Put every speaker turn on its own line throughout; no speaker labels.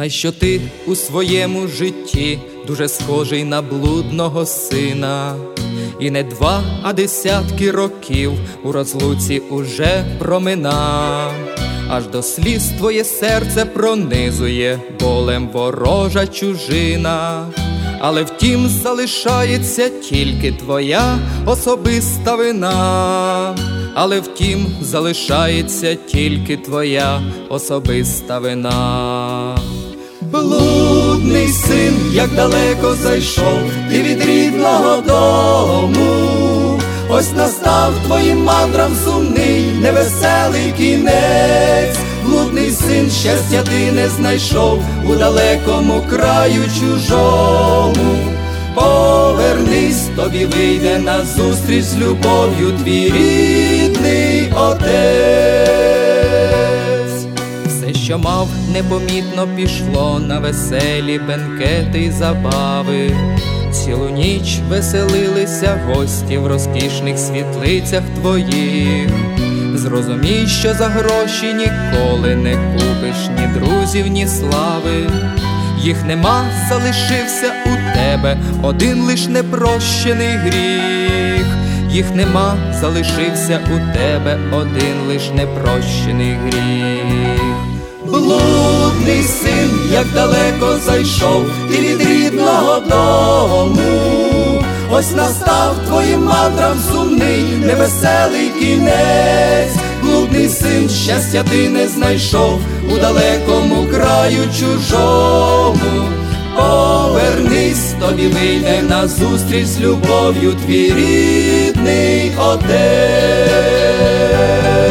Знай, що ти у своєму житті дуже схожий на блудного сина. І не 2, а десятки років у розлуці уже промина. Аж до сліз твоє серце пронизує болем ворожа чужина. Але втім залишається тільки твоя особиста вина. Але втім залишається тільки твоя особиста вина. Блудний син, як далеко зайшов ти від рідного дому. Ось настав твоїм мандрам сумний, невеселий кінець. Блудний син, щастя ти не знайшов у далекому краю чужому. Повернись, тобі вийде назустріч з любов'ю твій рідний отець. Все, що мав, непомітно пішло на веселі бенкети й забави. Цілу ніч веселилися гості в розкішних світлицях твоїх. Зрозумій, що за гроші ніколи не купиш ні друзів, ні слави. Їх нема, залишився у тебе один лиш непрощений гріх. Їх нема, залишився у тебе один лиш непрощений гріх. Блудний син, як далеко зайшов ти від рідного дому. Ось настав твоїм мандрам сумний, невеселий кінець. Блудний син, щастя ти не знайшов у далекому краю чужому. Повернись, тобі вийде назустріч з любов'ю твій рідний отець.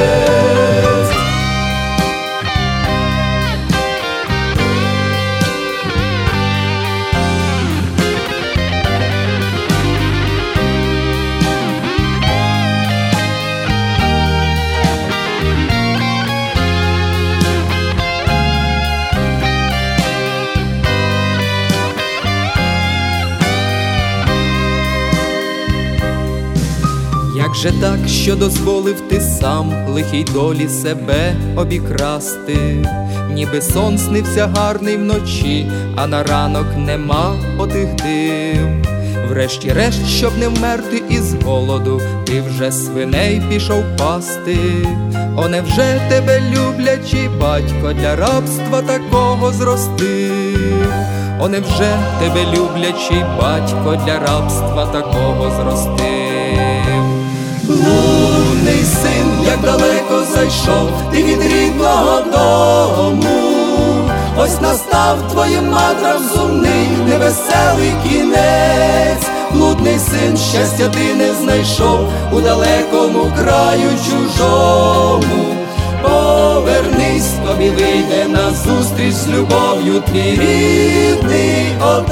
Як же так, що дозволив ти сам лихій долі себе обікрасти? Ніби сон снився гарний вночі, а на ранок нема отих див. Врешті-решт, щоб не вмерти із голоду, ти вже свиней пішов пасти. О, невже тебе люблячий батько для рабства такого зростив? О, невже тебе люблячий батько для рабства такого зростив? Блудний син, як далеко зайшов ти від рідного дому. Ось настав твоїм мандрам сумний, невеселий кінець. Блудний син, щастя ти не знайшов у далекому краю чужому. Повернись, тобі вийде назустріч з любов'ю твій рідний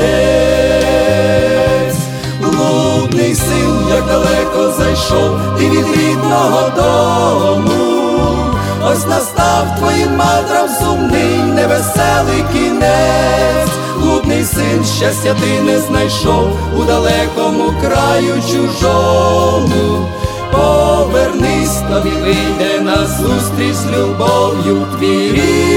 отець. Блудний син, як далеко зайшов ти від рідного дому. Ось настав твоїм мандрам сумний, невеселий кінець. Блудний син, щастя ти не знайшов у далекому краю чужому. Повернись, тобі вийде назустріч з любов'ю твій рідний